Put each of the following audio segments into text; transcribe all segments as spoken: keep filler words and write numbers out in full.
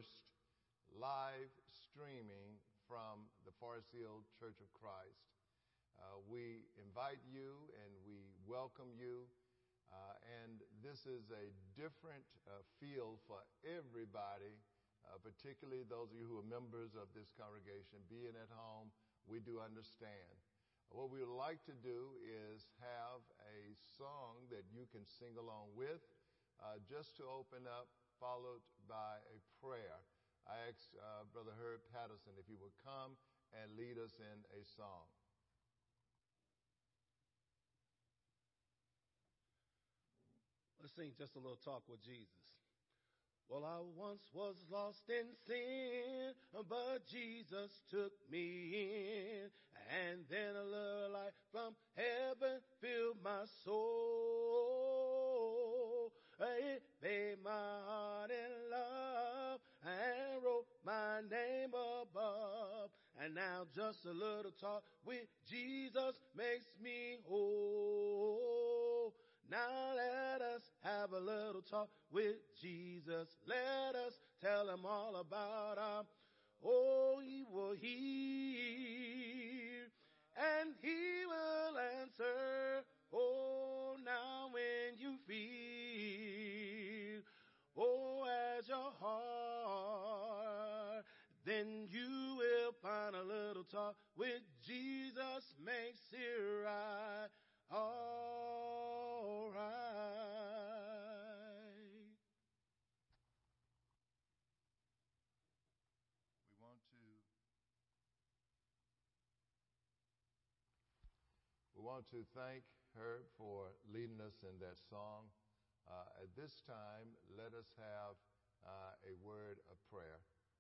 first live streaming from the Forest Hill Church of Christ. Uh, we invite you and we welcome you. Uh, and this is a different uh, feel for everybody, uh, particularly those of you who are members of this congregation. Being at home, we do understand. What we would like to do is have a song that you can sing along with, uh, just to open up, followed by a prayer. I asked uh, Brother Herb Patterson if he would come and lead us in a song. Let's sing just a little talk with Jesus. Well, I once was lost in sin, but Jesus took me in. And then a little light from heaven filled my soul. It made my heart in love and wrote my name above. And now just a little talk with Jesus makes me whole. Now let us have a little talk with Jesus. Let us tell him all about our, oh, he will hear and he will answer. Oh, now when you feel, oh, as your heart, then you will find a little talk with Jesus makes it right. All right. We want to we want to thank Herb for leading us in that song. Uh, at this time, let us have uh, a word of prayer.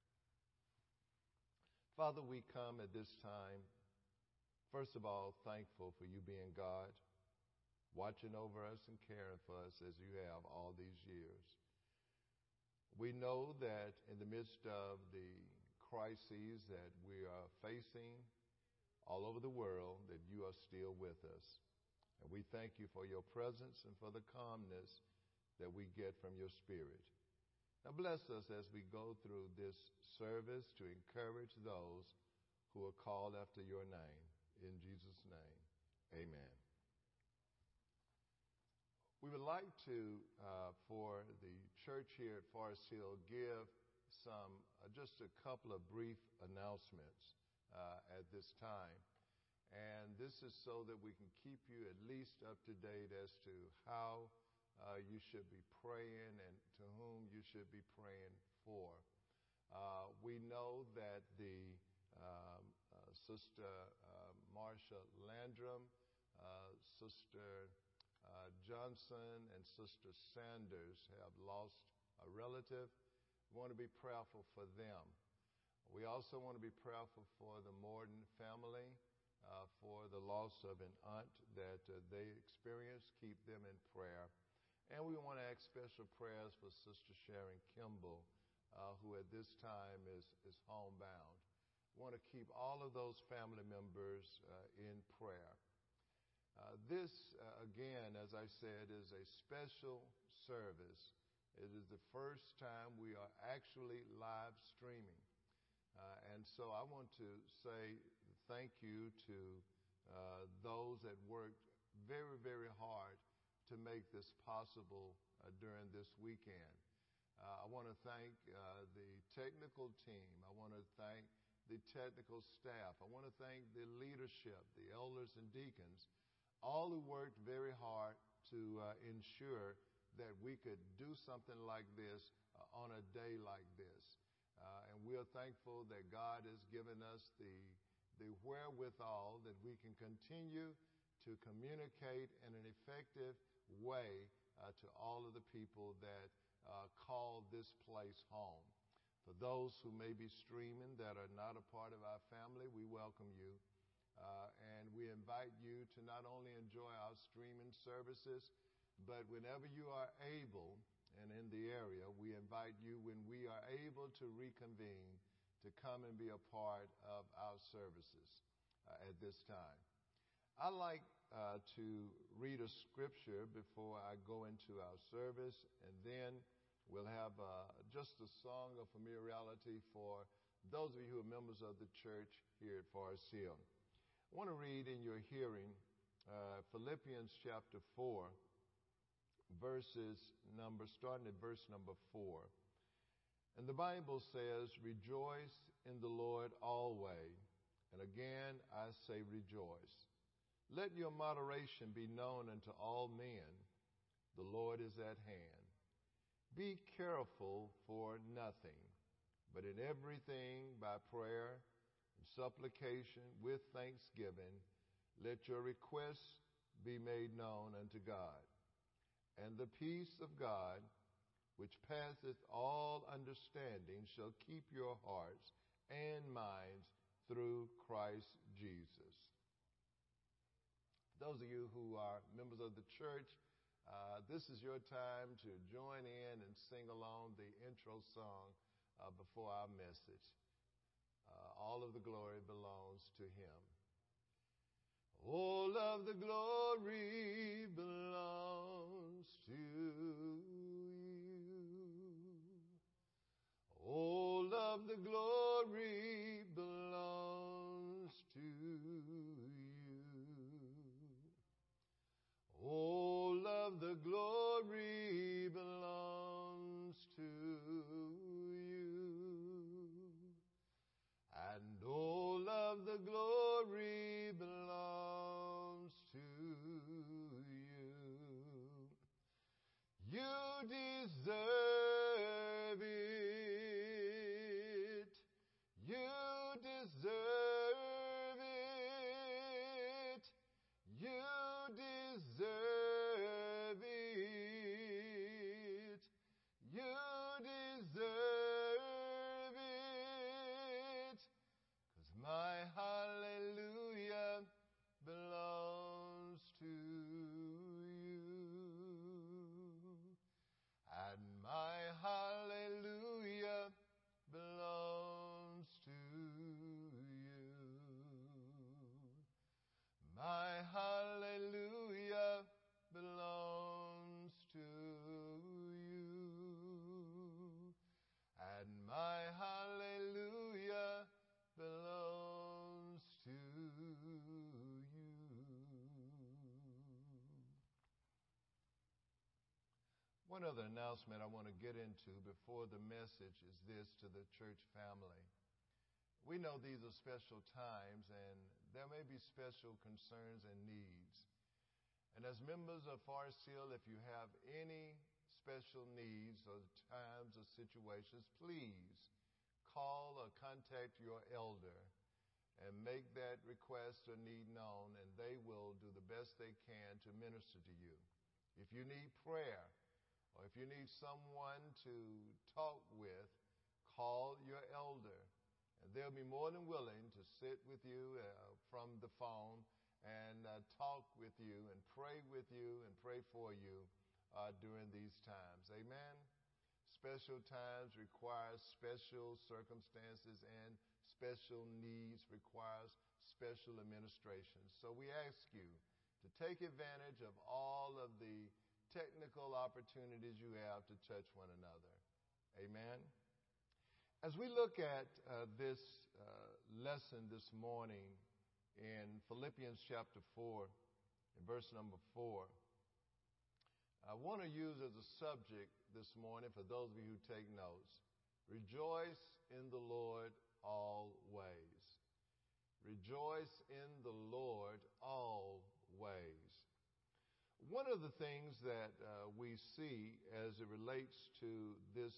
Father, we come at this time, first of all, thankful for you being God, watching over us and caring for us as you have all these years. We know that in the midst of the crises that we are facing all over the world, that you are still with us. And we thank you for your presence and for the calmness that we get from your Spirit. Now bless us as we go through this service to encourage those who are called after your name. In Jesus' name, amen. We would like to, uh, for the church here at Forest Hill, give some, uh, just a couple of brief announcements uh, at this time. And this is so that we can keep you at least up to date as to how uh, you should be praying and to whom you should be praying for. Uh, we know that the Um, uh, Sister uh, Marsha Landrum, uh, Sister uh, Johnson, and Sister Sanders have lost a relative. We want to be prayerful for them. We also want to be prayerful for the Morden family, uh, for the loss of an aunt that uh, they experienced. Keep them in prayer. And we want to ask special prayers for Sister Sharon Kimball, uh, who at this time is, is homebound. We want to keep all of those family members uh, in prayer. Uh, this, uh, again, as I said, is a special service. It is the first time we are actually live streaming. Uh, and so I want to say thank you to uh, those that worked very, very hard to make this possible uh, during this weekend. Uh, I want to thank uh, the technical team. I want to thank the technical staff. I want to thank the leadership, the elders and deacons, all who worked very hard to uh, ensure that we could do something like this uh, on a day like this. Uh, and we are thankful that God has given us the, the wherewithal that we can continue to communicate in an effective way uh, to all of the people that uh, call this place home. For those who may be streaming that are not a part of our family, we welcome you. Uh, and we invite you to not only enjoy our streaming services, but whenever you are able and in the area, we invite you when we are able to reconvene to come and be a part of our services uh, at this time. I like uh, to read a scripture before I go into our service, and then we'll have uh, just a song of familiarity for those of you who are members of the church here at Forest Hill. I want to read in your hearing uh, Philippians chapter four, verses number, starting at verse number four. And the Bible says, "Rejoice in the Lord always. And again, I say rejoice. Let your moderation be known unto all men. The Lord is at hand. Be careful for nothing, but in everything by prayer and supplication with thanksgiving, let your requests be made known unto God. And the peace of God, which passeth all understanding, shall keep your hearts and minds through Christ Jesus." Those of you who are members of the church, uh, this is your time to join in and sing along the intro song uh, before our message. Uh, all of the glory belongs to Him. All of the glory belongs to you. All of the glory belongs to you. All of the glory belongs to you. And all of the glory belongs to you. You deserve it. You deserve it. You deserve it. You deserve it. 'Cause my hallelujah belongs to you. And my hallelujah belongs to you. My hallelujah belongs to you. And my hallelujah belongs to you. One other announcement I want to get into before the message is this to the church family. We know these are special times, and there may be special concerns and needs. And as members of Forest Hill, if you have any special needs or times or situations, please call or contact your elder and make that request or need known, and they will do the best they can to minister to you. If you need prayer or if you need someone to talk with, call your elder. And they'll be more than willing to sit with you uh, from the phone and uh, talk with you and pray with you and pray for you uh, during these times. Amen? Special times requires special circumstances, and special needs requires special administration. So we ask you to take advantage of all of the technical opportunities you have to touch one another. Amen? As we look at uh, this uh, lesson this morning in Philippians chapter four, in verse number four, I want to use as a subject this morning, for those of you who take notes, rejoice in the Lord always. Rejoice in the Lord always. One of the things that uh, we see as it relates to this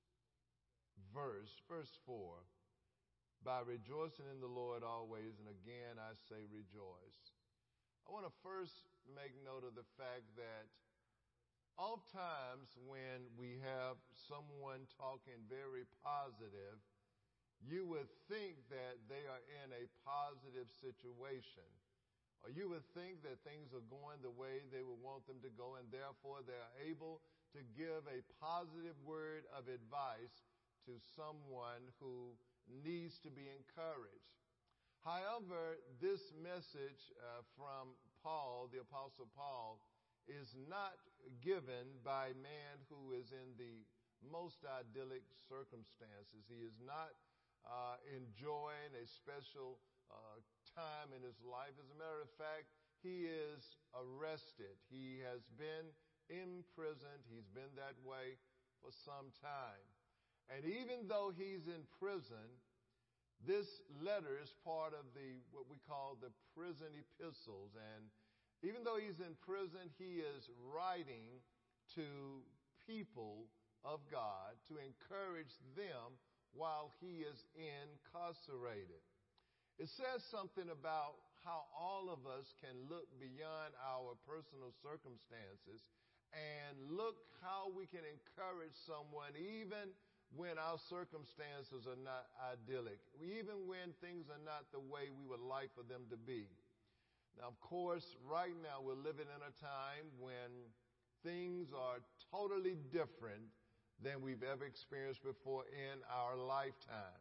verse, verse four, by rejoicing in the Lord always, and again I say rejoice. I want to first make note of the fact that oftentimes when we have someone talking very positive, you would think that they are in a positive situation. Or you would think that things are going the way they would want them to go, and therefore they are able to give a positive word of advice to someone who needs to be encouraged. However, this message uh, from Paul, the Apostle Paul, is not given by a man who is in the most idyllic circumstances. He is not uh, enjoying a special uh, time in his life. As a matter of fact, he is arrested. He has been imprisoned. He's been that way for some time. And even though he's in prison, this letter is part of the what we call the prison epistles. And even though he's in prison, he is writing to people of God to encourage them while he is incarcerated. It says something about how all of us can look beyond our personal circumstances and look how we can encourage someone even when our circumstances are not idyllic, even when things are not the way we would like for them to be. Now, of course, right now we're living in a time when things are totally different than we've ever experienced before in our lifetime.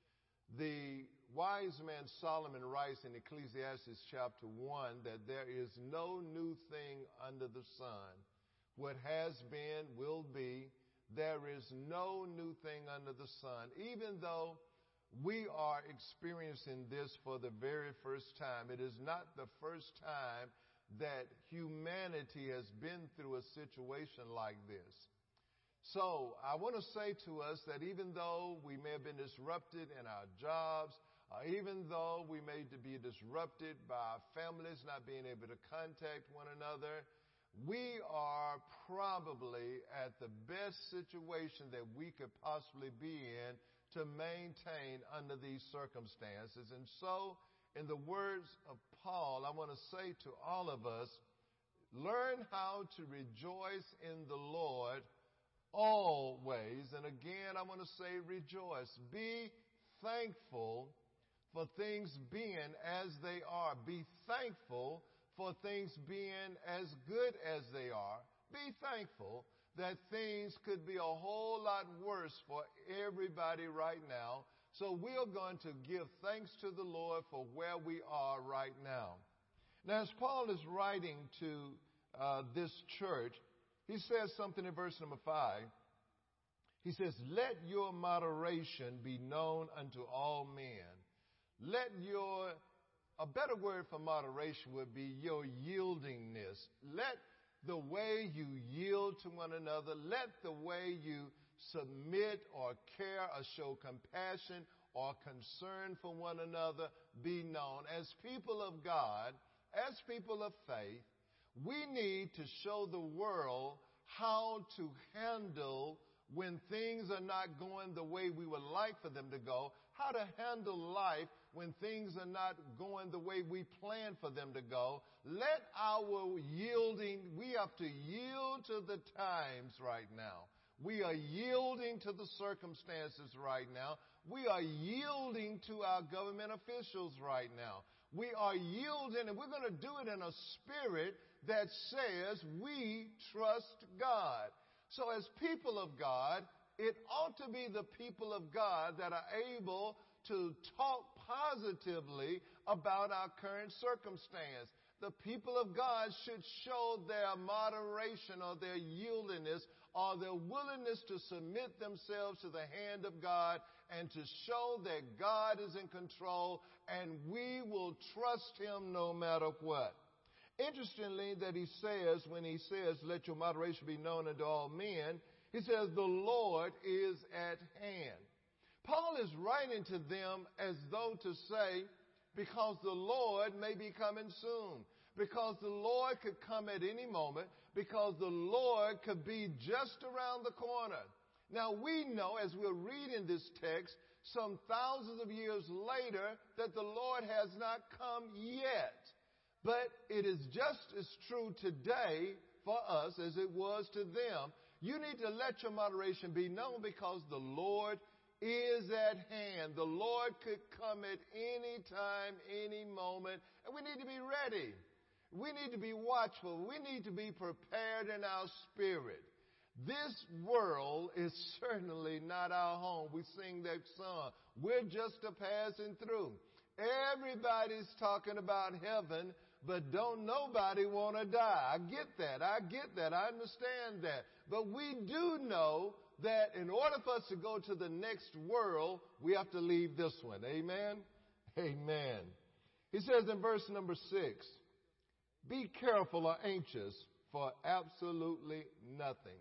The wise man Solomon writes in Ecclesiastes chapter one that there is no new thing under the sun. What has been will be. There is no new thing under the sun. Even though we are experiencing this for the very first time, it is not the first time that humanity has been through a situation like this. So I want to say to us that even though we may have been disrupted in our jobs, uh, even though we may be disrupted by our families not being able to contact one another, we are probably at the best situation that we could possibly be in to maintain under these circumstances. And so, in the words of Paul, I want to say to all of us, learn how to rejoice in the Lord always. And again, I want to say rejoice. Be thankful for things being as they are. Be thankful for things being as good as they are. Be thankful that things could be a whole lot worse for everybody right now. So we are going to give thanks to the Lord for where we are right now. Now, as Paul is writing to uh, this church, he says something in verse number five. He says, let your moderation be known unto all men. Let your, a better word for moderation would be your yieldingness. Let the way you yield to one another, let the way you submit or care or show compassion or concern for one another be known. As people of God, as people of faith, we need to show the world how to handle when things are not going the way we would like for them to go, how to handle life when things are not going the way we plan for them to go. Let our yielding, we have to yield to the times right now. We are yielding to the circumstances right now. We are yielding to our government officials right now. We are yielding, and we're going to do it in a spirit that says we trust God. So as people of God, it ought to be the people of God that are able to talk positively about our current circumstance. The people of God should show their moderation or their yieldingness or their willingness to submit themselves to the hand of God and to show that God is in control and we will trust Him no matter what. Interestingly, that he says, when he says, let your moderation be known unto all men, he says, the Lord is at hand. Paul is writing to them as though to say, because the Lord may be coming soon, because the Lord could come at any moment, because the Lord could be just around the corner. Now, we know, as we're reading this text, some thousands of years later, that the Lord has not come yet. But it is just as true today for us as it was to them. You need to let your moderation be known because the Lord is at hand. The Lord could come at any time, any moment, and we need to be ready. We need to be watchful. We need to be prepared in our spirit. This world is certainly not our home. We sing that song. We're just a passing through. Everybody's talking about heaven, but don't nobody want to die. I get that. I get that. I understand that. But we do know that in order for us to go to the next world, we have to leave this one. Amen? Amen. He says in verse number six, be careful or anxious for absolutely nothing.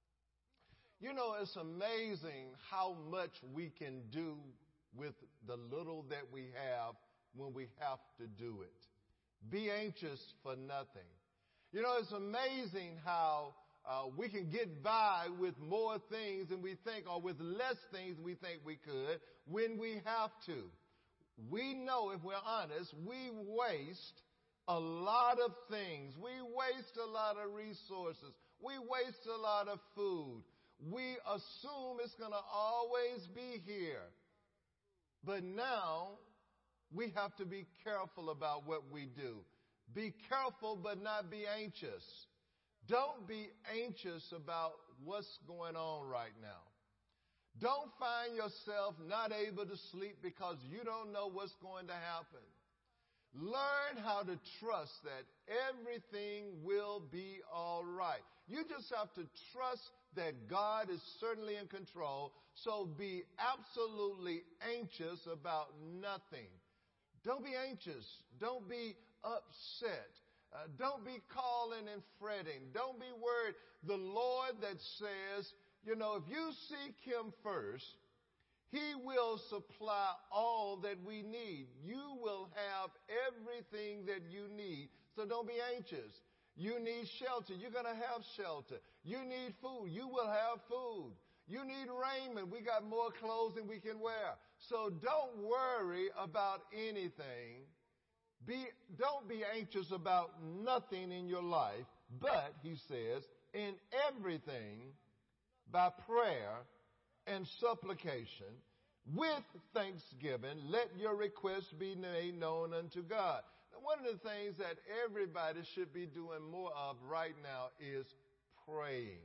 You know, it's amazing how much we can do with the little that we have when we have to do it. Be anxious for nothing. You know, it's amazing how uh, we can get by with more things than we think, or with less things than we think we could when we have to. We know, if we're honest, we waste a lot of things. We waste a lot of resources. We waste a lot of food. We assume it's going to always be here. But now we have to be careful about what we do. Be careful, but not be anxious. Don't be anxious about what's going on right now. Don't find yourself not able to sleep because you don't know what's going to happen. Learn how to trust that everything will be all right. You just have to trust that God is certainly in control. So be absolutely anxious about nothing. Don't be anxious. Don't be upset. Uh, don't be calling and fretting. Don't be worried. The Lord that says, you know, if you seek Him first, He will supply all that we need. You will have everything that you need. So don't be anxious. You need shelter. You're going to have shelter. You need food. You will have food. You need raiment. We got more clothes than we can wear. So don't worry about anything. Be, don't be anxious about nothing in your life. But, he says, in everything, by prayer and supplication, with thanksgiving, let your requests be made known unto God. Now, one of the things that everybody should be doing more of right now is praying.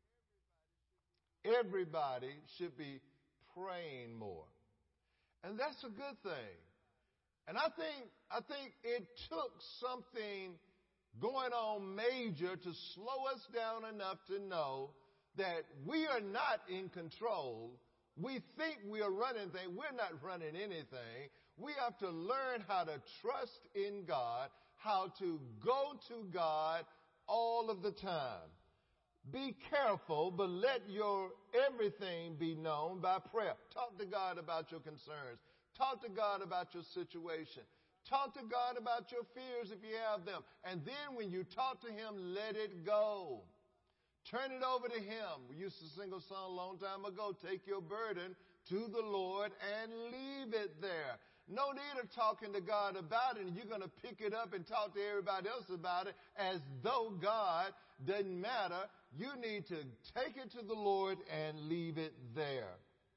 Everybody should be praying more. And that's a good thing. And I think, I think it took something going on major to slow us down enough to know that we are not in control. We think we are running things. We're not running anything. We have to learn how to trust in God, how to go to God all of the time. Be careful, but let your everything be known by prayer. Talk to God about your concerns. Talk to God about your situation. Talk to God about your fears if you have them. And then when you talk to Him, let it go. Turn it over to Him. We used to sing a song a long time ago, take your burden to the Lord and leave it there. No need of talking to God about it, and you're going to pick it up and talk to everybody else about it as though God doesn't matter. You need to take it to the Lord and leave it there.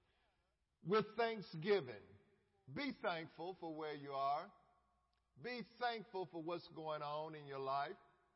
With thanksgiving, be thankful for where you are. Be thankful for what's going on in your life.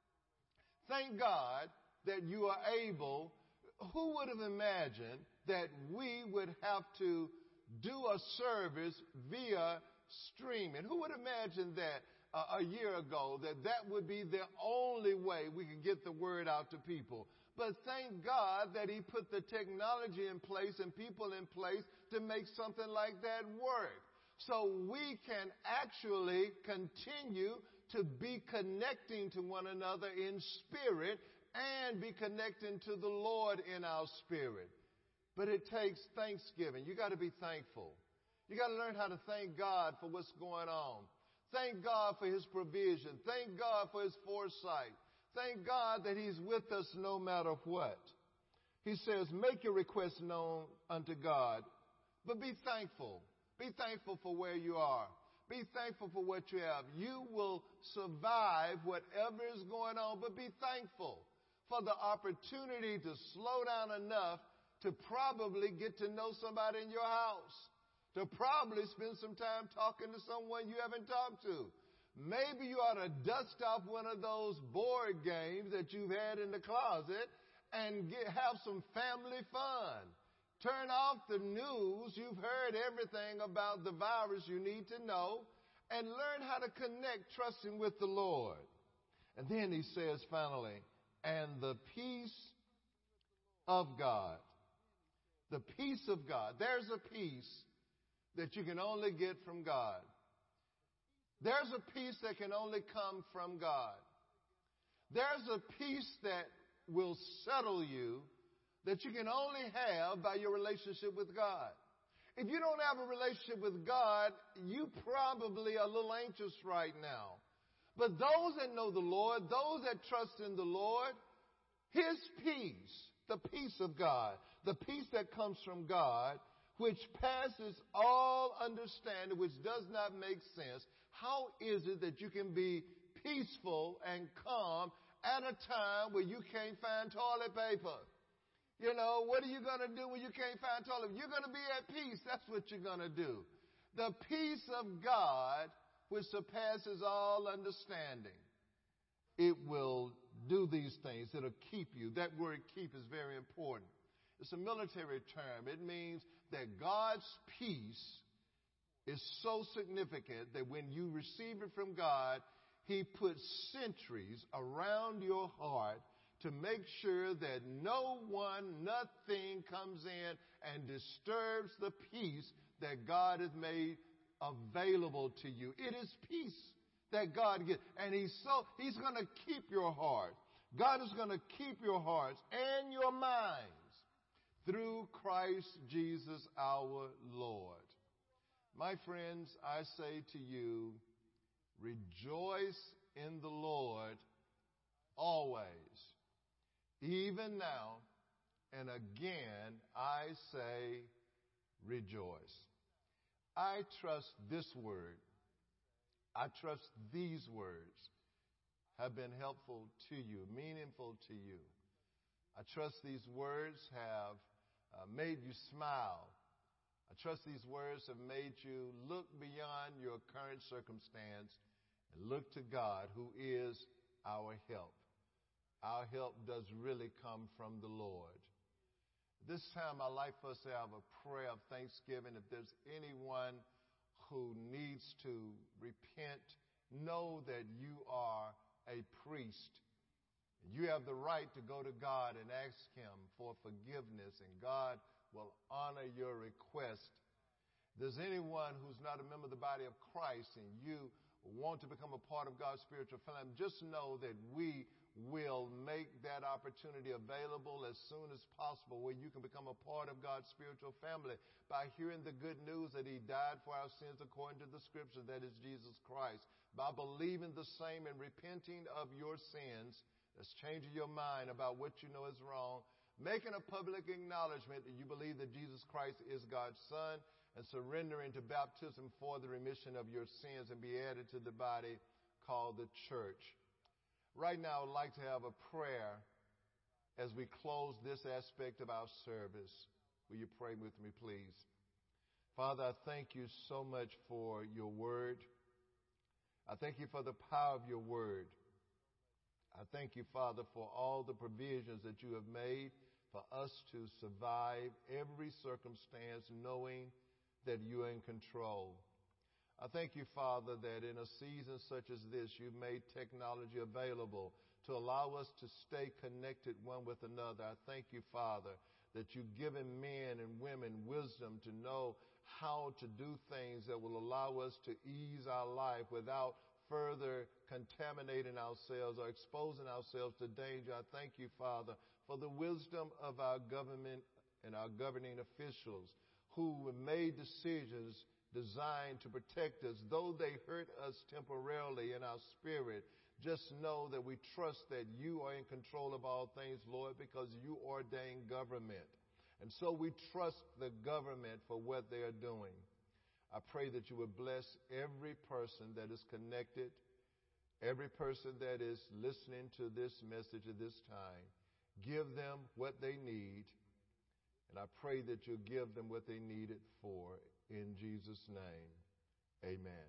Thank God that you are able. Who would have imagined that we would have to do a service via streaming? Who would imagine that uh, a year ago, that that would be the only way we could get the word out to people? But thank God that He put the technology in place and people in place to make something like that work. So we can actually continue to be connecting to one another in spirit and be connecting to the Lord in our spirit. But it takes thanksgiving. You got to be thankful. You got to learn how to thank God for what's going on. Thank God for His provision. Thank God for His foresight. Thank God that He's with us no matter what. He says, make your requests known unto God, but be thankful. Be thankful for where you are. Be thankful for what you have. You will survive whatever is going on, but be thankful for the opportunity to slow down enough to probably get to know somebody in your house, to probably spend some time talking to someone you haven't talked to. Maybe you ought to dust off one of those board games that you've had in the closet and get, have some family fun. Turn off the news. You've heard everything about the virus you need to know, and learn how to connect trusting with the Lord. And then he says finally, and the peace of God, The peace of God. There's a peace that you can only get from God. There's a peace that can only come from God. There's a peace that will settle you that you can only have by your relationship with God. If you don't have a relationship with God, you probably are a little anxious right now. But those that know the Lord, those that trust in the Lord, His peace, the peace of God, the peace that comes from God, which passes all understanding, which does not make sense. How is it that you can be peaceful and calm at a time where you can't find toilet paper? You know, what are you going to do when you can't find toilet paper? You're going to be at peace. That's what you're going to do. The peace of God, which surpasses all understanding, it will do these things. It'll keep you. That word keep is very important. It's a military term. It means that God's peace is so significant that when you receive it from God, He puts sentries around your heart to make sure that no one, nothing comes in and disturbs the peace that God has made available to you. It is peace that God gives. And He's so, He's going to keep your heart. God is going to keep your hearts and your minds through Christ Jesus our Lord. My friends, I say to you, rejoice in the Lord always. Even now, and again, I say rejoice. I trust this word. I trust these words have been helpful to you, meaningful to you. I trust these words have uh, made you smile. I trust these words have made you look beyond your current circumstance and look to God, who is our help. Our help does really come from the Lord. This time, I'd like for us to have a prayer of thanksgiving. If there's anyone who needs to repent, know that you are a priest. You have the right to go to God and ask Him for forgiveness, and God will honor your request. If there's anyone who's not a member of the body of Christ and you want to become a part of God's spiritual family, just know that we will make that opportunity available as soon as possible, where you can become a part of God's spiritual family by hearing the good news that He died for our sins according to the Scripture, that is Jesus Christ, by believing the same and repenting of your sins. That's changing your mind about what you know is wrong, making a public acknowledgement that you believe that Jesus Christ is God's Son, and surrendering to baptism for the remission of your sins and be added to the body called the church. Right now, I'd like to have a prayer as we close this aspect of our service. Will you pray with me, please? Father, I thank you so much for your word. I thank you for the power of your word. I thank you, Father, for all the provisions that you have made for us to survive every circumstance, knowing that you are in control. I thank you, Father, that in a season such as this, you've made technology available to allow us to stay connected one with another. I thank you, Father, that you've given men and women wisdom to know how to do things that will allow us to ease our life without further contaminating ourselves or exposing ourselves to danger. I thank you, Father, for the wisdom of our government and our governing officials who made decisions designed to protect us. Though they hurt us temporarily in our spirit, just know that we trust that you are in control of all things, Lord, because you ordain government. And so we trust the government for what they are doing. I pray that you would bless every person that is connected, every person that is listening to this message at this time. Give them what they need, and I pray that you'll give them what they need it for. In Jesus' name, amen.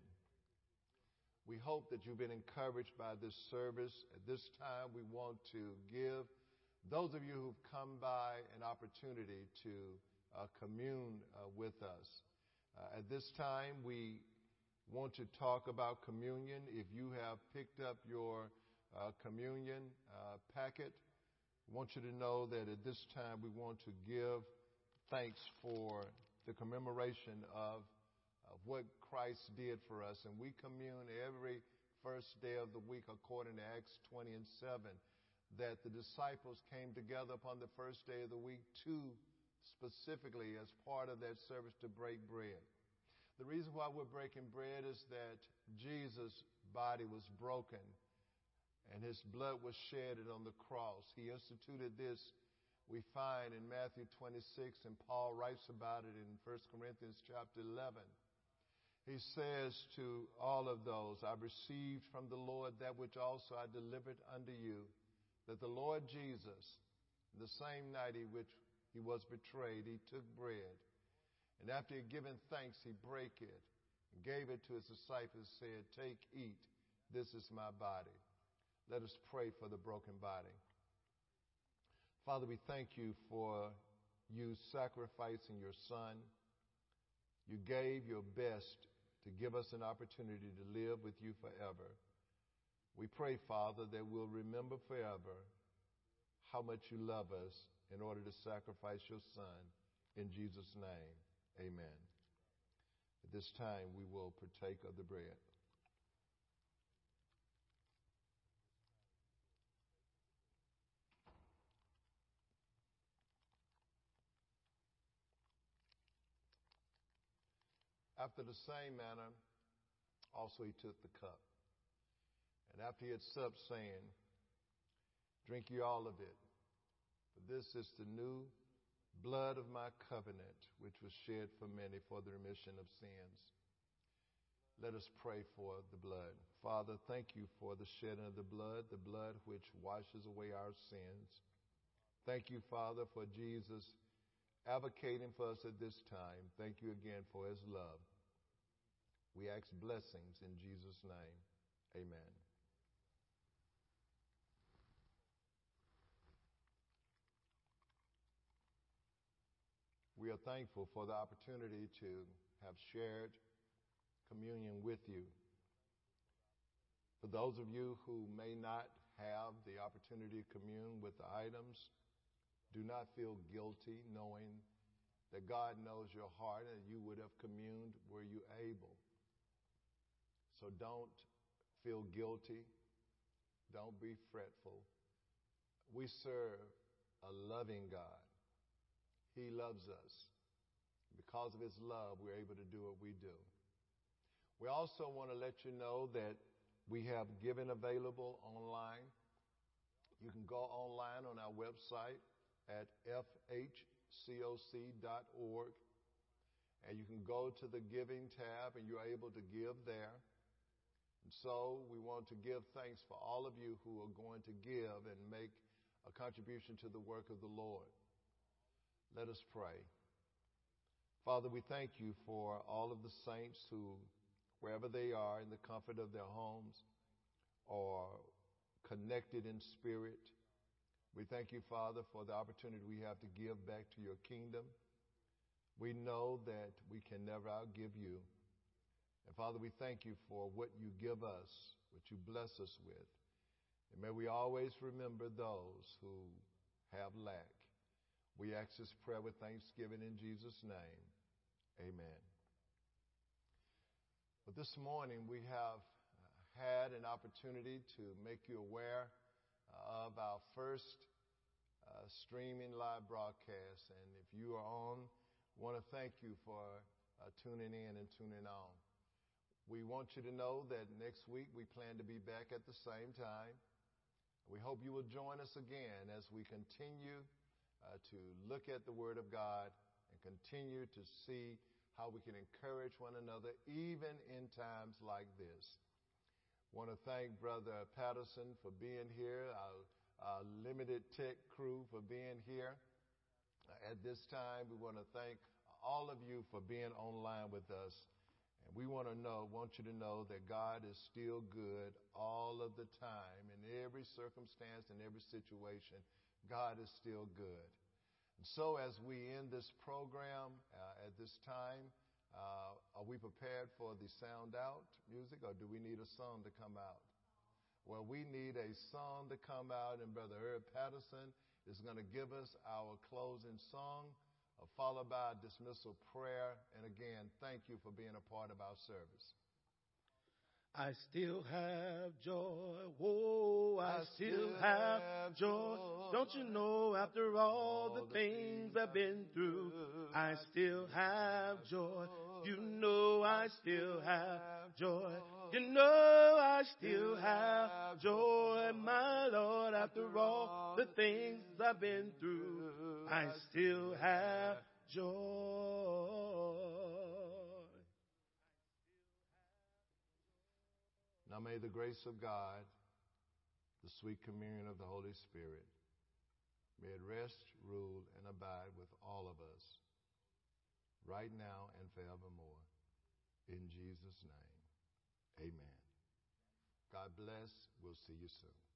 We hope that you've been encouraged by this service. At this time, we want to give those of you who've come by an opportunity to uh, commune uh, with us. Uh, at this time, we want to talk about communion. If you have picked up your uh, communion uh, packet, I want you to know that at this time we want to give thanks for the commemoration of, of what Christ did for us. And we commune every first day of the week according to Acts twenty and seven, that the disciples came together upon the first day of the week to specifically as part of that service to break bread. The reason why we're breaking bread is that Jesus' body was broken and his blood was shed on the cross. He instituted this, we find in Matthew twenty-six, and Paul writes about it in First Corinthians chapter eleven. He says to all of those, I received from the Lord that which also I delivered unto you, that the Lord Jesus, the same night in which he was betrayed, he took bread. And after he had given thanks, he brake it and gave it to his disciples, said, take, eat, this is my body. Let us pray for the broken body. Father, we thank you for you sacrificing your son. You gave your best to give us an opportunity to live with you forever. We pray, Father, that we'll remember forever how much you love us in order to sacrifice your son. In Jesus' name, amen. At this time, we will partake of the bread. After the same manner, also he took the cup. And after he had supped, saying, drink ye all of it, for this is the new blood of my covenant, which was shed for many for the remission of sins. Let us pray for the blood. Father, thank you for the shedding of the blood, the blood which washes away our sins. Thank you, Father, for Jesus advocating for us at this time. Thank you again for his love. We ask blessings in Jesus' name. Amen. We are thankful for the opportunity to have shared communion with you. For those of you who may not have the opportunity to commune with the items, do not feel guilty knowing that God knows your heart and you would have communed were you able. So don't feel guilty. Don't be fretful. We serve a loving God. He loves us. Because of his love, we're able to do what we do. We also want to let you know that we have giving available online. You can go online on our website at f h c o c dot org, and you can go to the giving tab and you're able to give there. And so we want to give thanks for all of you who are going to give and make a contribution to the work of the Lord. Let us pray. Father, we thank you for all of the saints who, wherever they are, in the comfort of their homes or connected in spirit, we thank you, Father, for the opportunity we have to give back to your kingdom. We know that we can never outgive you. And Father, we thank you for what you give us, what you bless us with. And may we always remember those who have lack. We ask this prayer with thanksgiving in Jesus' name. Amen. But this morning we have had an opportunity to make you aware of our first uh, streaming live broadcast. And if you are on, I want to thank you for uh, tuning in and tuning on. We want you to know that next week we plan to be back at the same time. We hope you will join us again as we continue uh, to look at the Word of God and continue to see how we can encourage one another even in times like this. I want to thank Brother Patterson for being here, our, our limited tech crew for being here. Uh, at this time, we want to thank all of you for being online with us. And we want to know, want you to know that God is still good all of the time. In every circumstance, in every situation, God is still good. And so as we end this program uh, at this time, uh, are we prepared for the sound out music, or do we need a song to come out? Well, we need a song to come out, and Brother Herb Patterson is going to give us our closing song. uh, followed by a dismissal prayer. And again, thank you for being a part of our service. I still have joy. Whoa, I, I still, still have, have joy. joy. Don't you know, after all, all the things, things I've been through, I still have joy. You know I still have joy. You know I still have joy, my Lord. After all the things I've been through, I still have joy. Now may the grace of God, the sweet communion of the Holy Spirit, may it rest, rule, and abide with all of us right now and forevermore. In Jesus' name, amen. God bless. We'll see you soon.